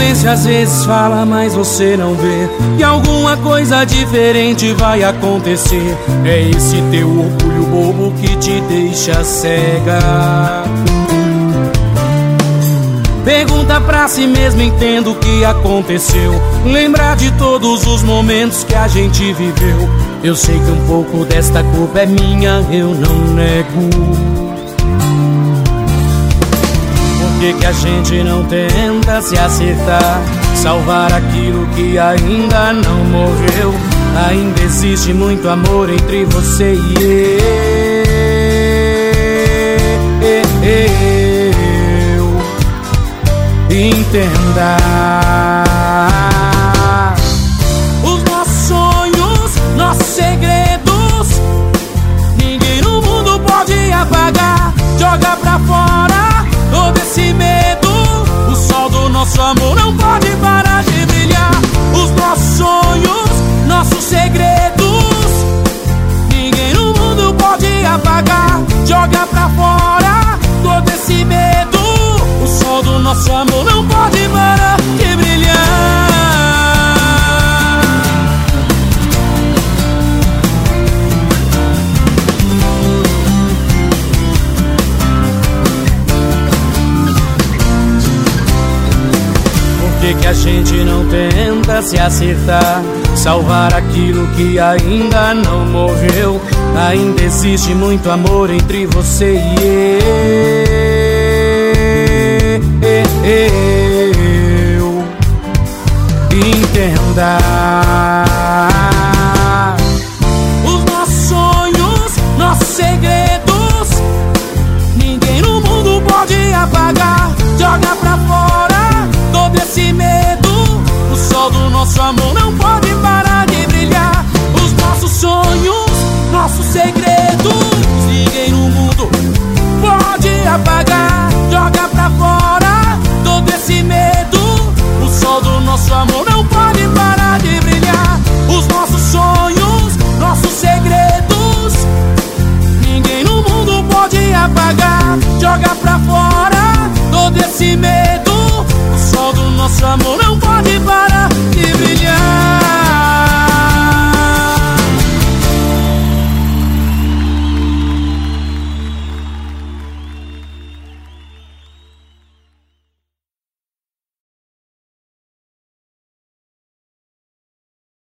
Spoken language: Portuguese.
silêncio às vezes fala, mas você não vê que alguma coisa diferente vai acontecer. É esse teu orgulho bobo que te deixa cega. Pergunta pra si mesmo, entenda o que aconteceu. Lembrar de todos os momentos que a gente viveu. Eu sei que um pouco desta culpa é minha, eu não nego. Por que a gente não tenta se acertar, salvar aquilo que ainda não morreu? Ainda existe muito amor entre você e eu. Entenda. Os nossos sonhos, nossos segredos, ninguém no mundo pode apagar. Joga pra fora todo esse medo. O sol do nosso amor não pode parar de brilhar. Os nossos sonhos, nossos segredos, ninguém no mundo pode apagar. Joga pra fora todo esse medo. O sol do nosso amor não pode parar de brilhar. Por que a gente não tenta se acertar, salvar aquilo que ainda não morreu? Ainda existe muito amor entre você e eu. Entenda. Os nossos sonhos, nossos segredos, ninguém no mundo pode apagar. Joga pra fora todo esse medo. O sol do nosso amor não pode parar de brilhar. Os nossos sonhos, nossos segredos, ninguém no mundo pode apagar. Joga pra fora todo esse medo. O sol do nosso amor não pode parar de brilhar. Os nossos sonhos, nossos segredos, ninguém no mundo pode apagar. Joga pra fora todo esse medo. O sol do nosso amor